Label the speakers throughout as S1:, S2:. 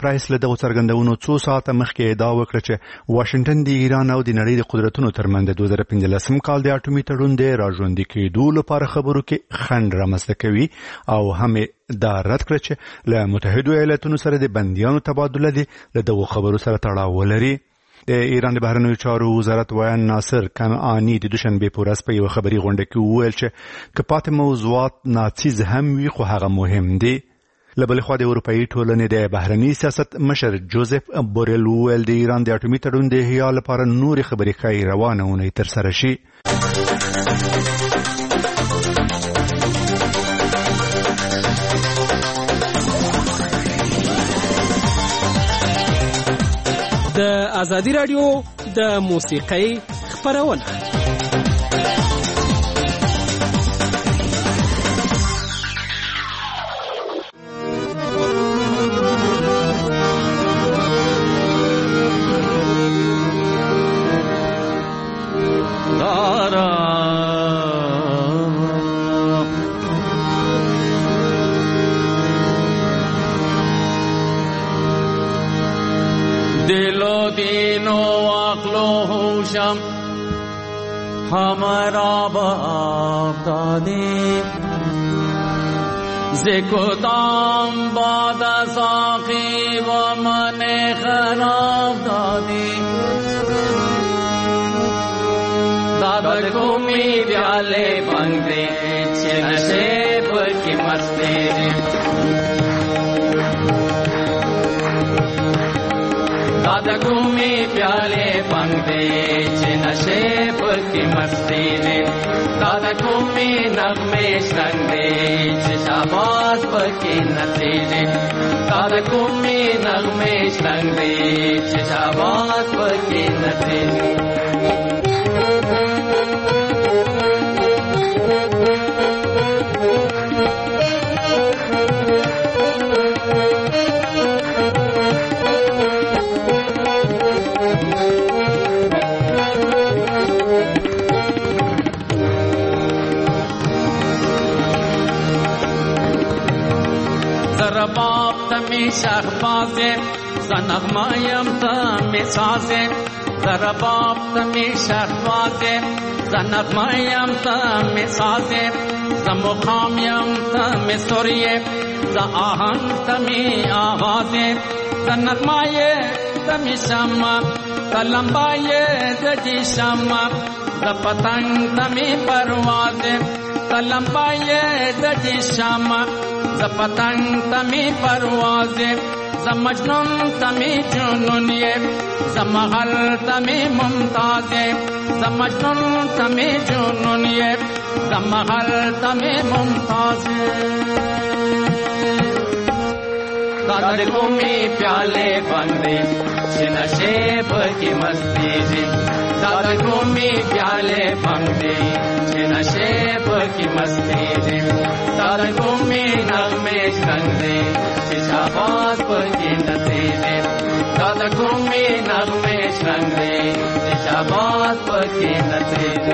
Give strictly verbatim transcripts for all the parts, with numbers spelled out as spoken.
S1: پرایس له دغو څرګندونو څو ساعته مخکې ادعا وکړه چې واشنګټن د ایران او د نړۍ د قدرتونو ترمنځ د دوه زره پنځلسم کال د اټومي تړون د راژوندي کېدو لپاره خبرو کې خنډ رامنځته کوي او هم دا رد کړه چې له متحدو ایالاتونو سره د بندیانو تبادله دي له دغو خبرو سره تړاو ولري. د ایران د بهرنیو چارو وزارت ویان ناصر کنعانی د دوشنبې په ورځ په یوه خبري غونډه کې وویل چې که پاتې موضوعات ناڅیز هم وي خو هغه مهم دي. له بلې خوا د اروپایي ټولنې د بهرني سیاست مشر جوزف بوریل وویل د ایران د اټومي تړون د احیا لپاره نورې خبرې ښایي روانه اونۍ ترسره شي.
S2: د ازادي رادیو د موسیقۍ خپرونه
S3: हमारा बाप दादी ज़िकुदाम बाद साक़ी व मने खराब दादी दादा घूमी प्याले बंदे नशेब की मस्ती दादा घूमी प्याले बंदे नशेब की मस्ती ने दादा घूमी नगमे संगे शाबाश की नतीजे दादा घूमी नगमे संगे शाबाश की नतीजे बाप तमी शहबाजे ज़नगमायम तमी साजे ज़रा बाप तमी शहबाजे ज़नगमायम तमी साजे ज़मुखामयम तमी सुरिये ज़ आहंग तमी आवाजे ज़नगमाये तमी शम्मा ज़लंबाये दजी शम्मा ज़ पतंग तमी परवाजे ज़लंबाये दजी शम्मा ز پتنگ تمی پروازه ز مجنون تمی جنونیه ز محل تمی ممتازه ز مجنون تمی جنونیه ز محل تمی ممتازه दादा घूमी प्याले बंदे नशेब की मस्ती जी दादा घूमी प्याले बंदे नशेब की मस्ती जी दादा घूमी नगमे कंदे शाबाश की नतीजे दादा घूमी नगमे कंदे शाबाश की नतीजे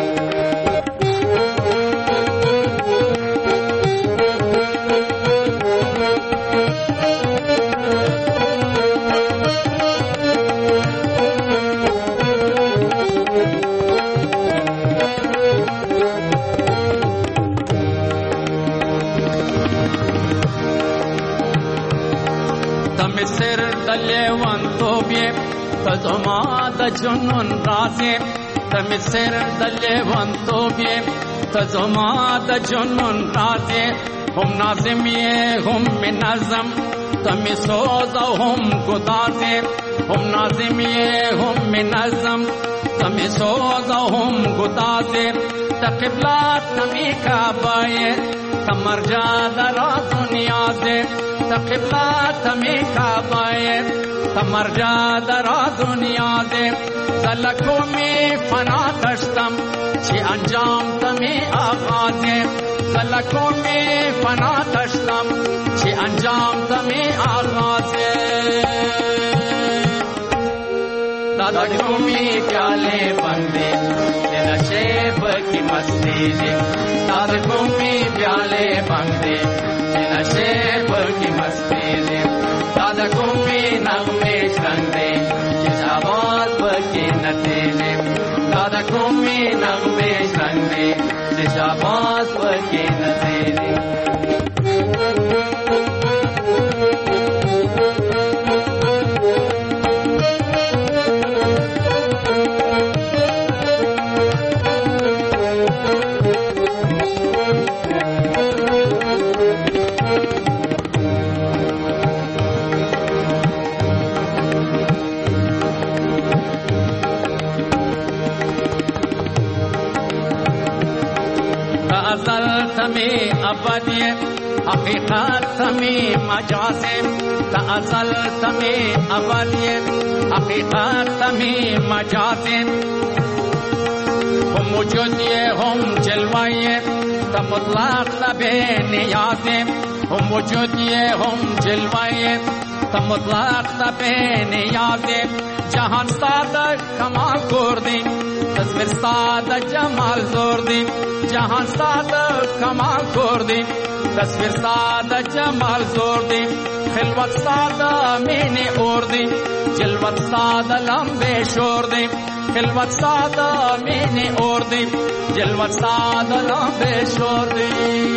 S3: मिसर दले वन तो बे तजमा दजुन राजे तमिसर दले वन तो बे तजमा दजुन राजे हम नाज़िमिये हम मिनज़म तमिसोज़ हम गुदाजे हम नाज़िमिये हम मिनज़म तमिसोज़ हम गुदाजे तक़िबला तमी काबाये तमरजा दरा दुनिया से तक़िबला तमी काबाये तमरजा दरा दुनिया से ज़लकों में फना दश्तम ची अंजाम तमी आगाज़े ज़लकों में फना दश्तम ची अंजाम तमी आगाज़े दादा घूमी प्याले बंदे नशेब की मस्ती जी दादा घूमी प्याले बंदे नशेब की मस्ती जी दादा कोमी नगमे शंदे शाबाश बके नतेले दादा कोमी नगमे शंदे शाबाश बके नतेले تمی ابدی حقیقت تمی مجازی تأصل تمی ابدی حقیقت تمی مجازی هم وجودی هم جلوی تم مطلق تبه نیازی هم وجودی هم جلوی تم مطلق تبه نیازی جهان ساده کمال کردی تصویر ساده جمال زوردی جهان ساده کمال کردی تصویر ساده جمال زوردی خلوت ساده مینی اوردی جلوت ساده لمبه شوردی خلوت ساده مینی اوردی جلوت ساده لمبه شوردی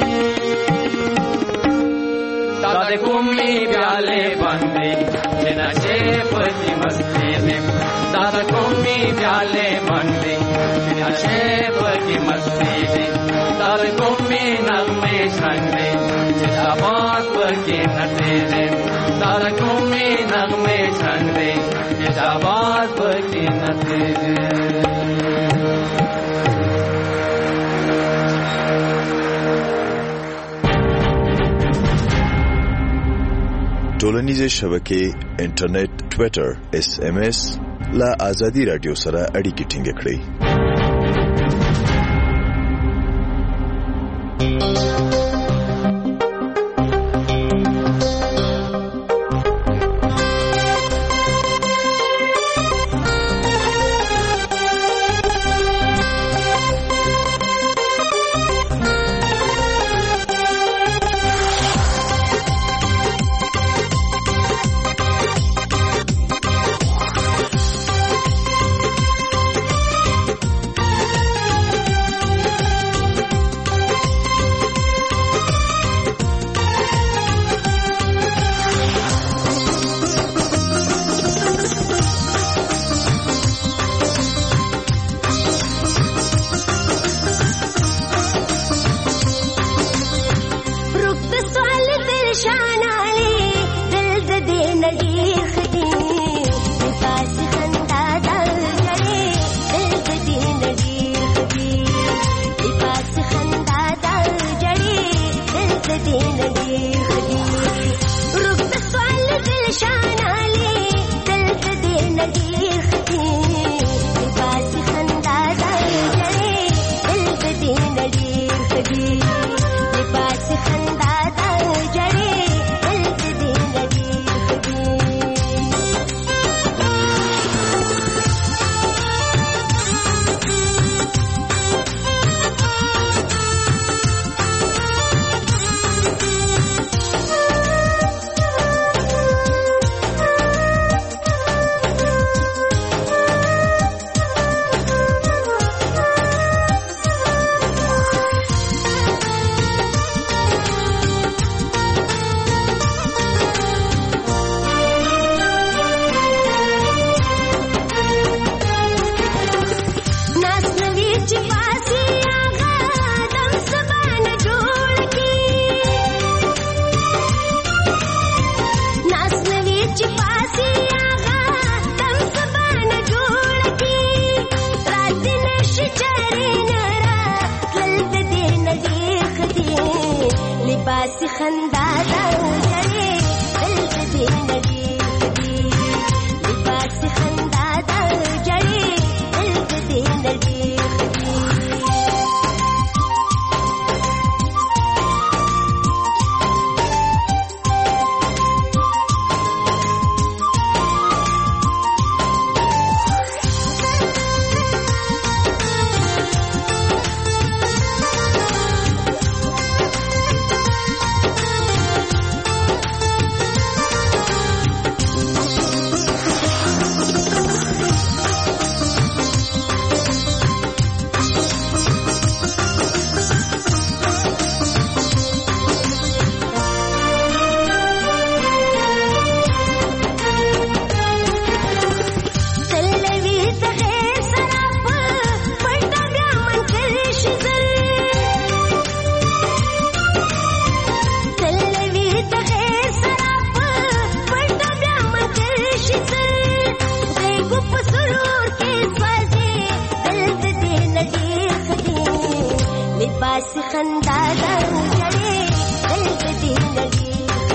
S3: दादा कोमी प्याले बंदे नशे पति मस्ती में दादा कोमी प्याले बंदे नशे पति मस्ती में दादा कोमी नगमे शंदे शाबाश बके नतेले दादा कोमी नगमे शंदे शाबाश बके नतेले
S4: ټولنیزې شبکې انټرنیټ ټوئیټر اس ام اس لا ازادي رادیو سره اړیکې ټینګ کړئ
S5: خندا دا جړې دل دې نړۍ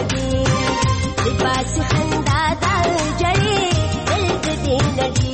S5: لباس خندا دا جړې دل دې نړۍ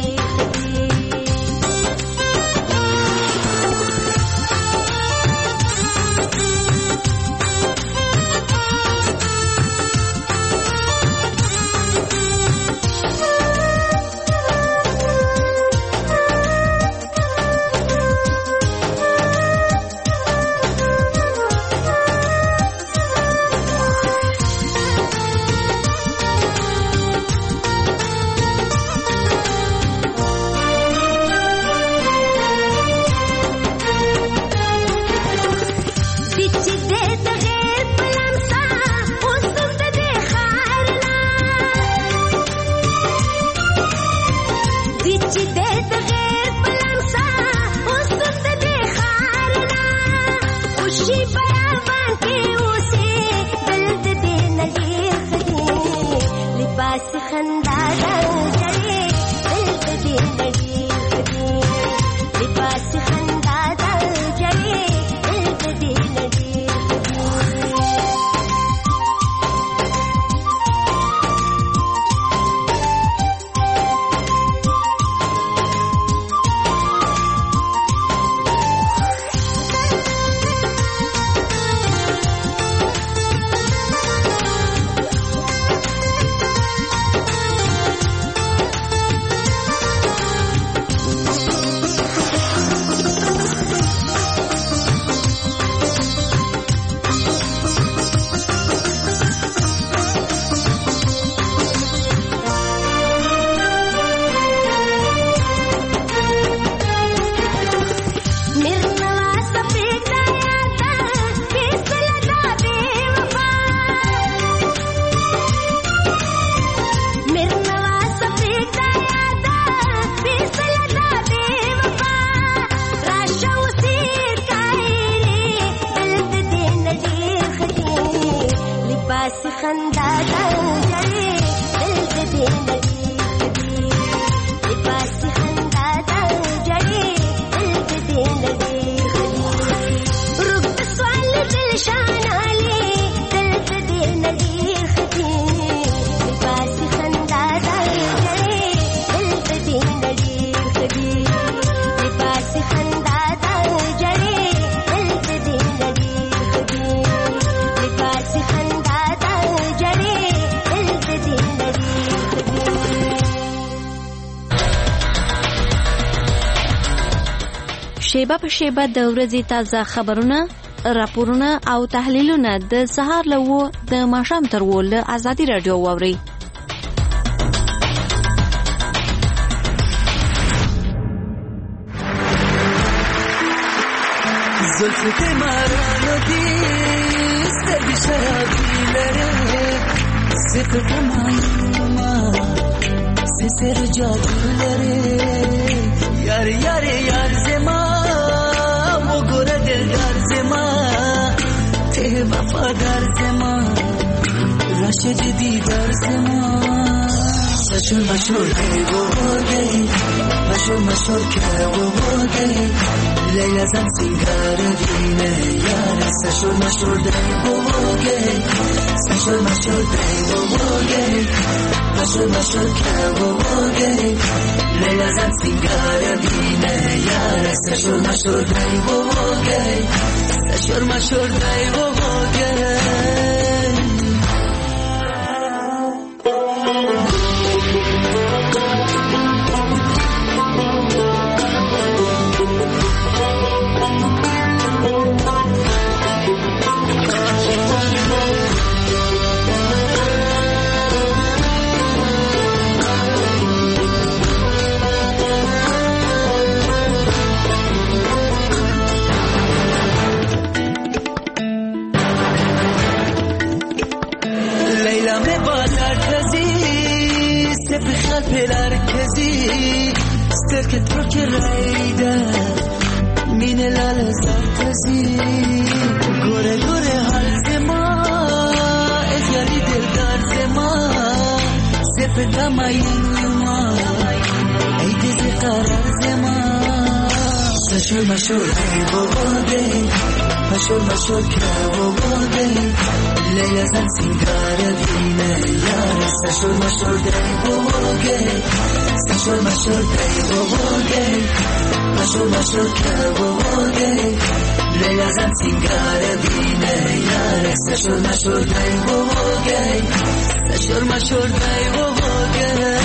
S6: شیبه په شیبه د ورځې تازه خبرونه، راپورونه او تحلیلونه د سهار له و د ماښام تر و له آزادي راډیو واورئ.
S7: زلفت مرانو دی سترگی شرابی لره صفت مایوما سسر جادو لره یار یار یار زما و گره دلدار زما ته وفادار زما رشد دیدار زما مشهور مشهور که و گئی مشهور مشهور که و گئی لیلا زن سنگار دینه یار مشهور مشهور دی و گئی مشهور مشهور دی و گئی مشهور مشهور که و گئی لیلا زن سنگار دینه یار مشهور مشهور دی و گئی مشهور مشهور دی و گئی پلار کزی سترکت رو که رایده مین لال زرتزی گوره گوره حال زما ازیالی دلدار زما زفتا ماین ما ای دیزی قرار زما مشهور مشهور ای بابا دی مشور مشور که و گل لیزن سینگار بینه یار سشور مشور دی و گل سشور مشور دی و گل مشور مشور که و گل لیزن سینگار بینه یار سشور مشور دی و گل سشور مشور دی و گل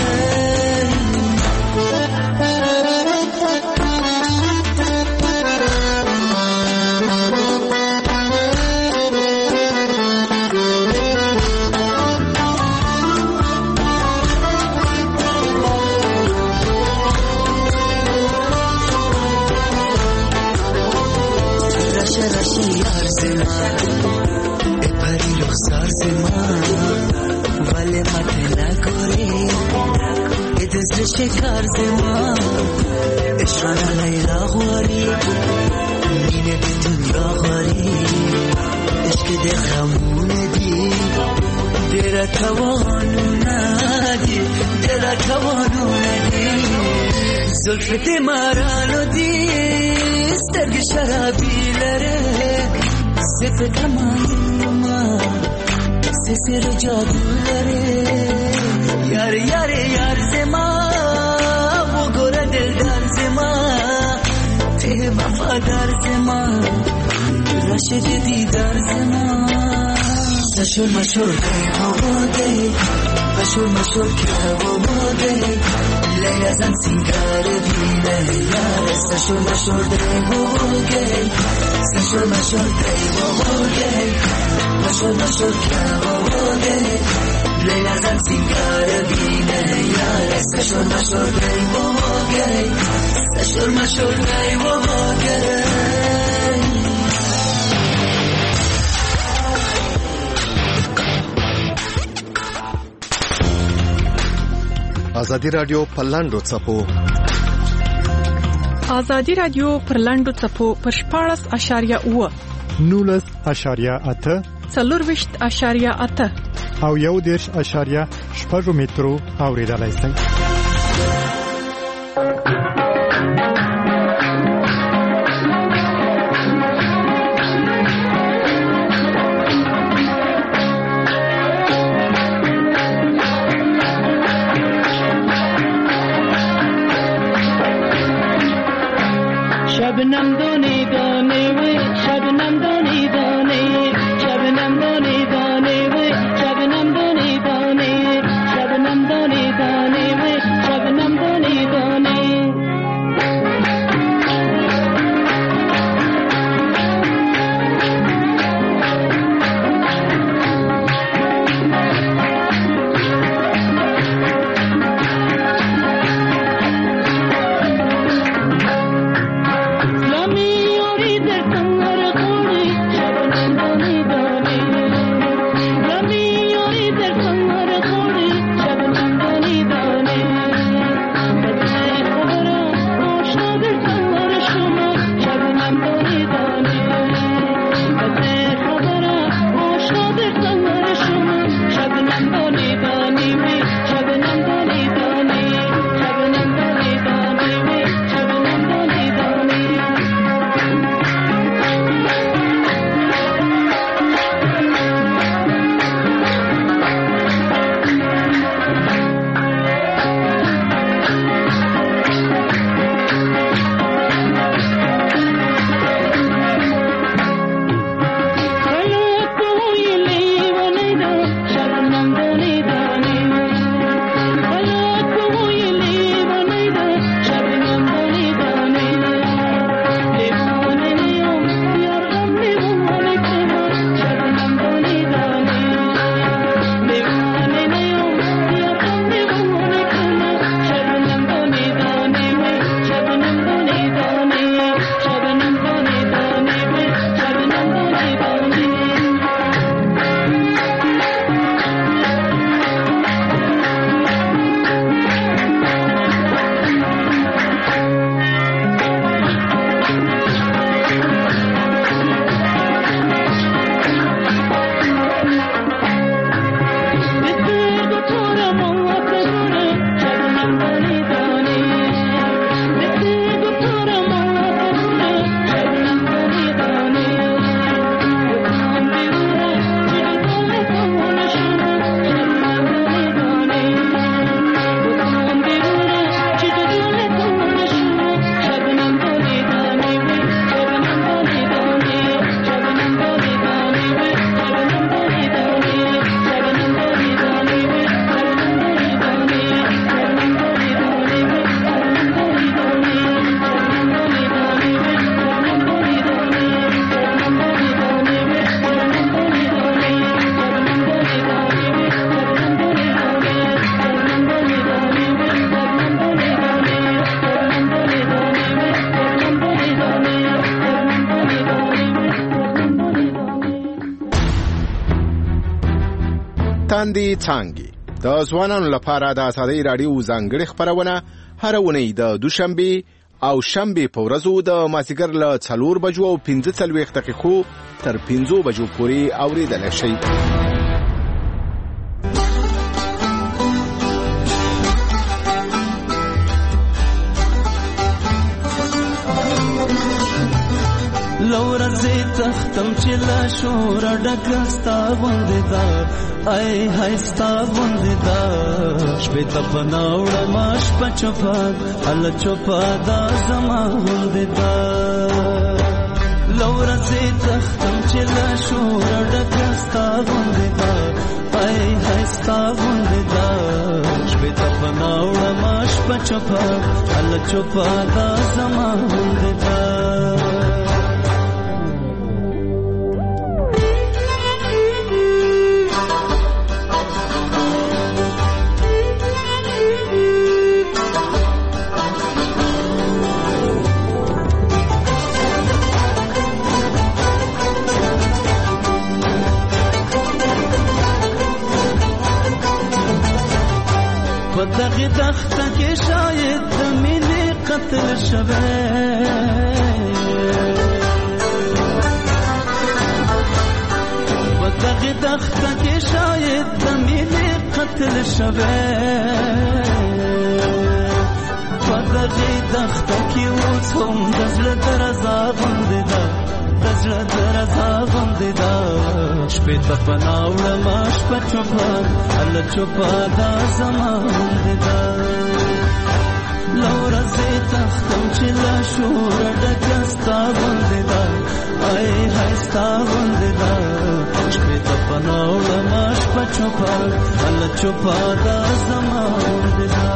S7: شکر زما اشران لیلا غواری مینه به دنیا غاری عشق ده خمونه دی دیره توانو ندی دیره توانو ندی زلفت مرانو دی سترگ شرابی لره سفت تمام سسر جادو لره یار یار یار زما وفادار زما رشد دیدار زما سشور مشور دی و دی مشور مشور که و دی لیزن سینگار بینه یار سشور مشور دی و دی سشور مشور دی و دی مشور مشور که و دی لیزن سینگار بینه یار سشور مشور دی و دی سشور مشور دی و دی
S8: آزادی رادیو پرلاندو چپو
S9: آزادی رادیو پرلاندو چپو پر شپاړس اشاریه اوه
S10: نولس اشاریه اته
S9: څلورویشت اشاریه اته
S10: او یو دېرش اشاریه شپږ مترو اورېدلای شئ.
S11: शबनम दोने दोने वे शबनम दोने दोने शबनम दोने दोने वे शबनम दोने दोने शबनम दोने दोने वे शबनम दोने दोने Lami ori
S12: چاندي څانګې د ځوانانو لپاره د ازادي رادیو ځانګړې خبرونه هر اونۍ د دوشنبه او شنبه په ورځو د مازیګر له څلور بجو او پنځه څلوېښت دقیقو تر پنځو بجو پورې اوریدل شي.
S7: لورا زی تختم چې لا شور ډکستا غوندې دا ای هايستا غوندې دا شپې ته پناوړه ماش پچپاد ال چوپادا زما غوندې دا لورا زی تختم چې لا شور ډکستا غوندې دا ای هايستا غوندې دا شپې ته پناوړه ماش پچپاد ال چوپادا زما غوندې دا دغه دخته کې شاید د مینې قتل شوه په دغه دخته کې شاید د مینې قتل شوه په دغه دخته کې اوس هم د زړه درزا غوندې ده د زړه درزا غوندې ده شپې ته پناوړه ما شپه چوپان هله چوپادا زما غوندې ده لورا زی تختم چې له شوره ډکه ستا غوندې ده ای های ستا غوندې ده شپې ته پناوړه ما شپه چوپان هله چوپادا زما غوندې ده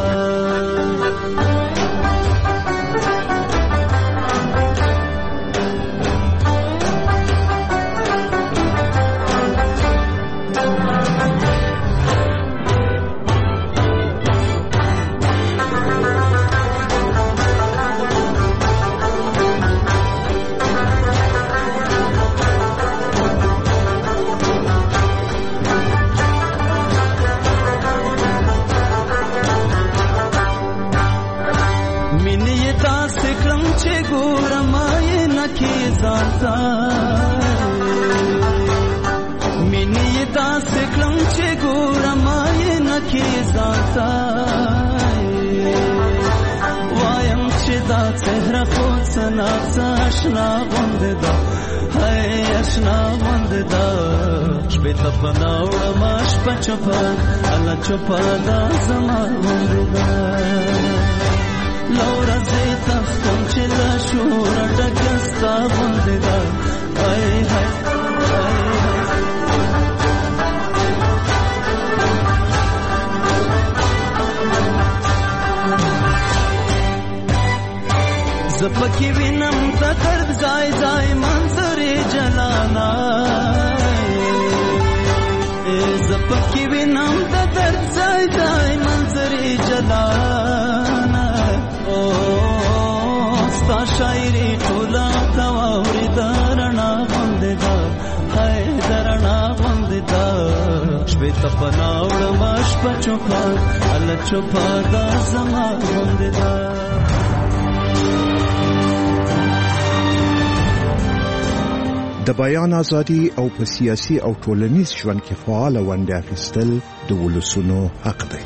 S7: مینې داسې کړم چې ګورم یې نکې ځانته وایم چې دا څهره خو څه ناڅه اشنا غوندې ده هی اشنا غوندې ده شپې ته پناوړم شپه چوپه هله چوپه دا زما غوندې ده لورا زی تختم چې له شوره ډکه ستا غوندې ده ای های زپکی وینم د درد ځای ځای منظرې جلانا زپکی وینم د درد ځای ځای منظرې جلانا او ستا شاعري ټوله تا واوري درنا غوندې ده هی درنا غوندې ده شپې ته پناوړم شپه چوپه هله چوپه دا زما غوندې ده
S13: د بیان ازادي او په سیاسي او ټولنیز ژوند کې فعال ونډه اخیستل د ولسونو حق دی.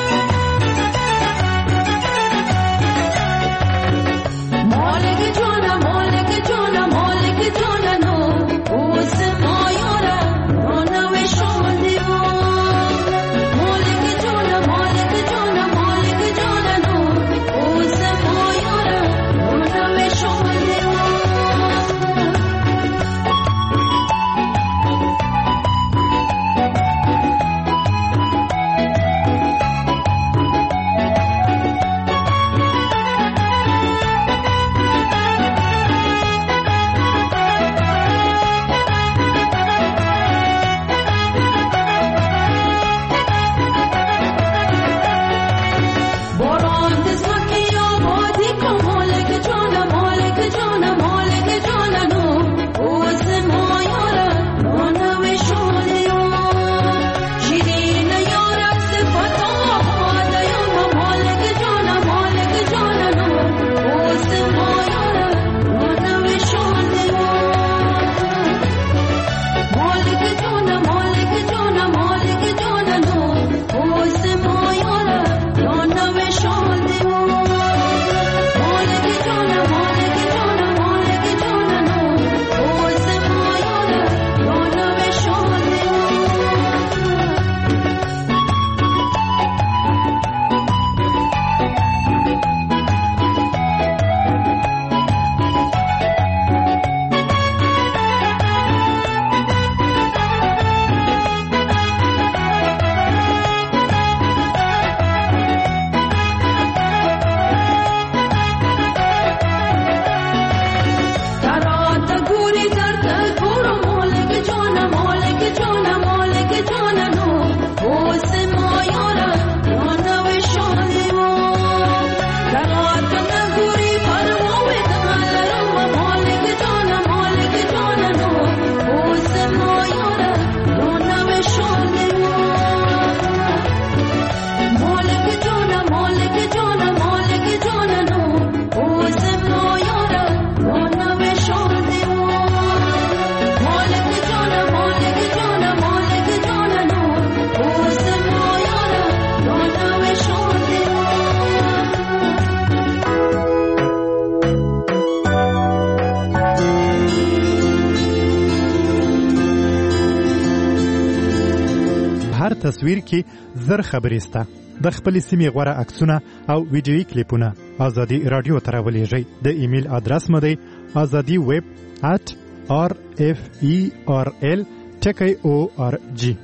S5: Morning,
S10: تصویر کې زر خبرې سته. د خپل سیمې غوړه عکسونه او ویډیویي کلیپونه ازادي رادیو ته راولېږئ. د ایمیل ادرس مو دی ازادي ویب at r f e r l ټکی او ار جی.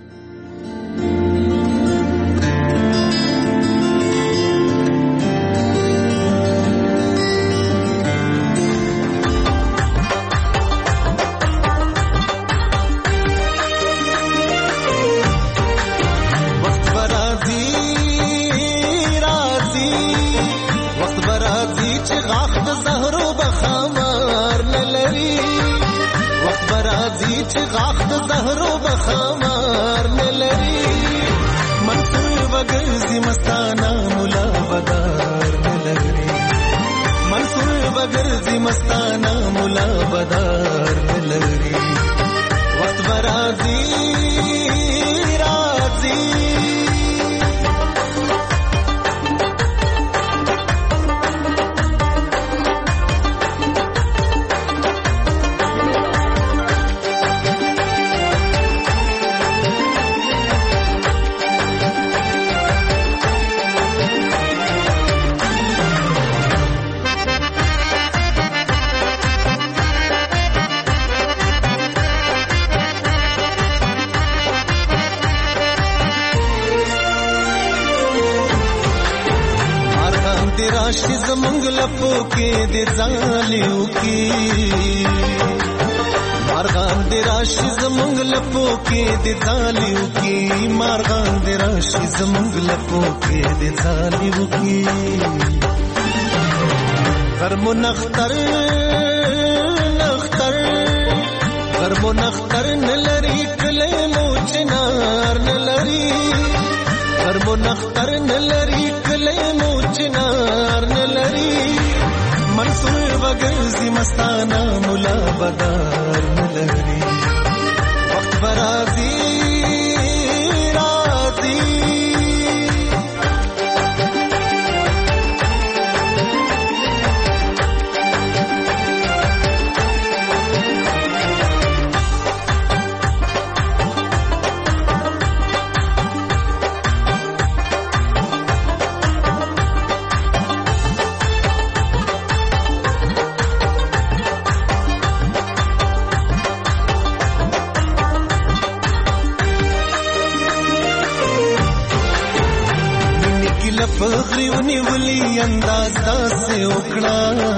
S7: مستانه مولا بدار لري وخت برازي رازي راشي زمونږ لپو کې د ځالیو کې مارغان د راشي زمونږ لپو کې د ځالیو کې مارغان د راشي زمونږ لپو کې د ځالیو کې غرمو نختر نختر غرمو نختر نلري کله مو چنار نلري غرمو نختر نلري کله مو چنار نلري منصور وګرځي مستانه مولا بدار نلري وخت برازي رازي فخری ونیولی انداز داسې وکړه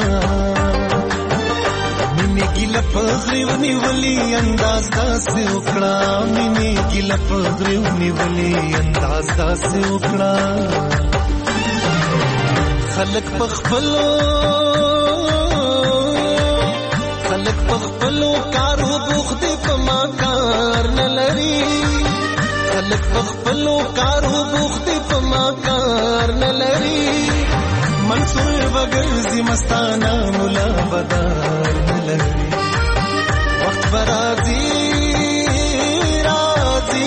S7: مینې ګیله فخری ونیولی انداز داسې وکړه مینې ګیله فخری ونیولی انداز داسې وکړه خلک په خپلو خلک په خپلو کارو بوخت په ما کار نه لري خلک په خپلو کارو بوخت په ما کار نه لري منصور وګرځي مستانه مولا بدار نه لري وخت برازي رازي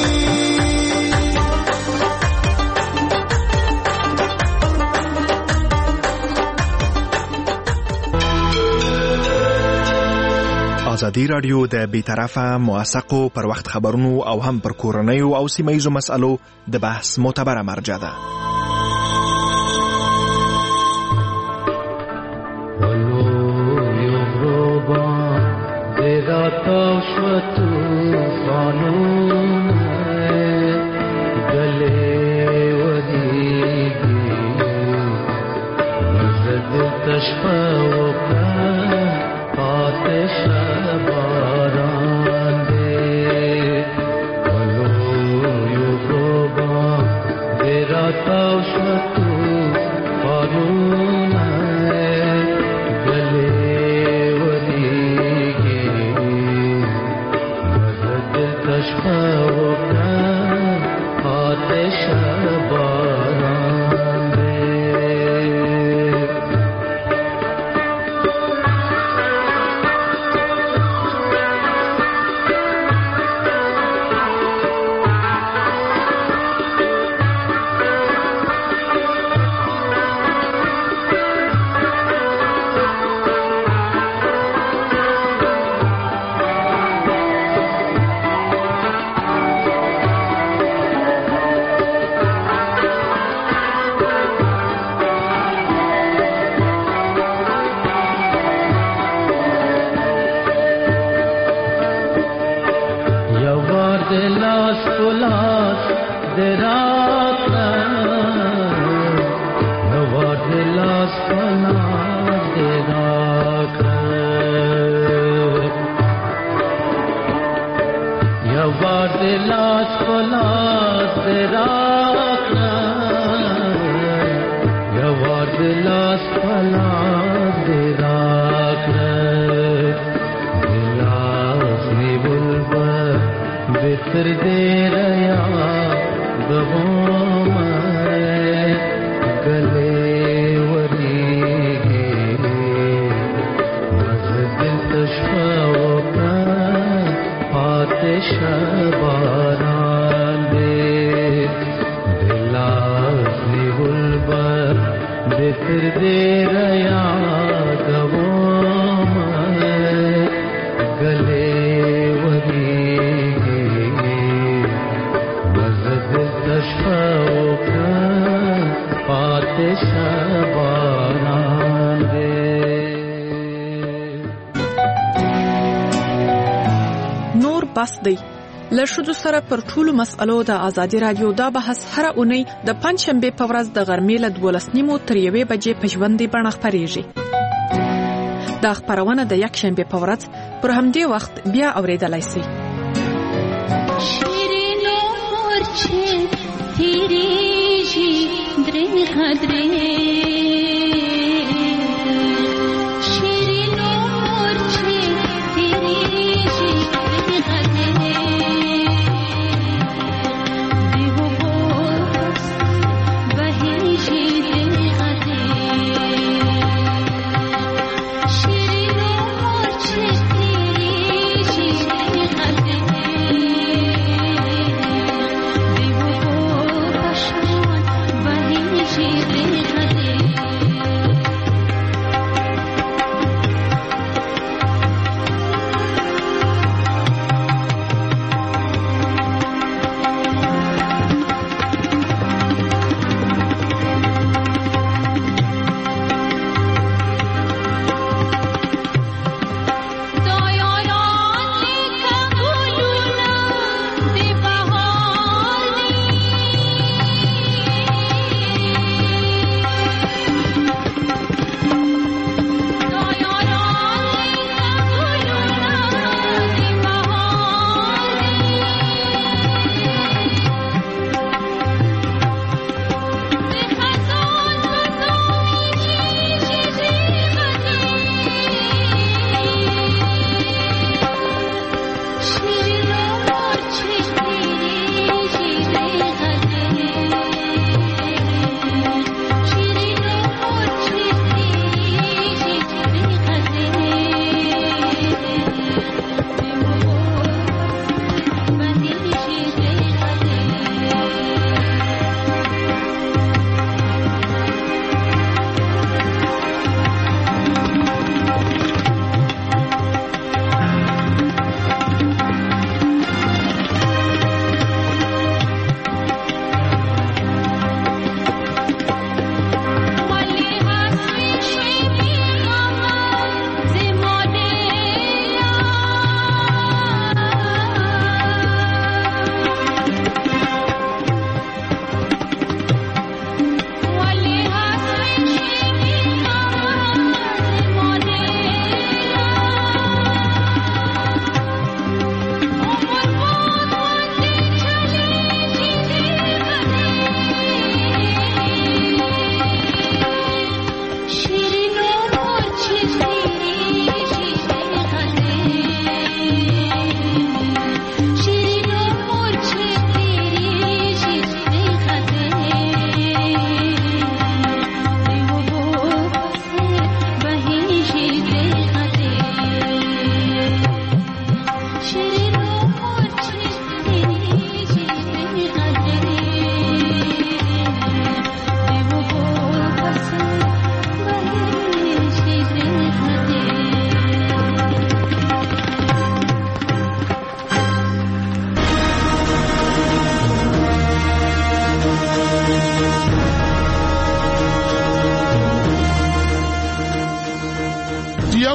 S8: ازادي رادیو د بیطرفه موثقو پر وخت خبرونو او هم پر کورنیو او سیمه‌ییزو مسألو د بحث معتبره مرجع ده.
S11: لاس پلاس دراکنا یوار د لاس پلاس دراکنا یوار د لاس پلاس دراکنا یوار د لاس پلاس دراکنا بتر دے ریا گبوں میں گلے وری گے مزد تشفاو کا آتش باران دے دلا سی بلبر بتر دے ریا گبوں میں گلے وری
S9: نور بس دی له ښځو سره پر ټولو مسألو د ازادي رادیو دا بحث هره اونۍ د پنځشنبې په ورځ د غرمې له دولس نیمو تر یوې بجې په ژوندۍ بڼه خپرېږي. دا خپرونه د یکشنبې په ورځ پر همدې وخت بیا اورېدلی شئ.
S5: شیرینو مورچې تیریږي درې خدرې شیرینو مورچې تیریږي درې خدرې دیو بوس بهیږي درې خدرې شیرینو مورچې تیریږي درې خدرې دیو بوس بهیږي درې خدرې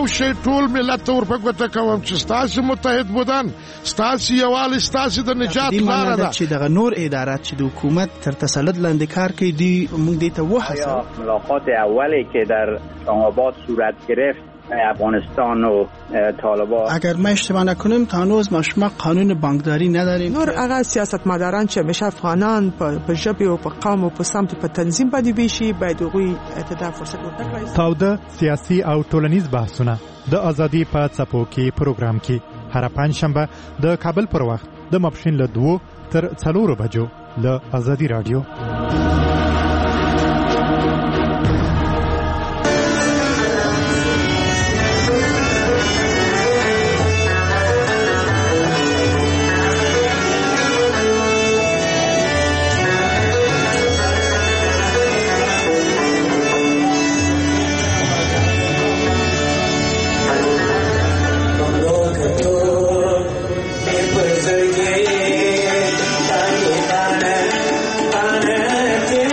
S14: شي ټول ملت ته ورپګوته کوم چې ستاسو متحد بودن ستاسو یووالي ستاسو د نجات لاره ده
S15: چې دغه نور ادارات چې د حکومت تر تسلط لاندې کار کوي دی موږ دې ته وحسن
S16: ملاقات اولی که در آباد صورت گرفت افغانستان و طالبان
S15: اگر ما اشتباه نکنیم تا هنوز ما شما قانون بانکداری نداریم
S17: نور هغه سیاستمداران چې همیشه افغانان په ژبه او په قوم او په سمت په تنظیم باندې ویشي باید هغوی ته فرصت ورکړي.
S10: تاوده سیاسي او ټولنیز بحثونه د ازادي په څپو کې پروګرام کې هر پنځشنبه د کابل پر وخت د ماپښین له دوو تر څلورو بجو له ازادي رادیو.
S7: Tane, tane,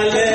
S7: پیاله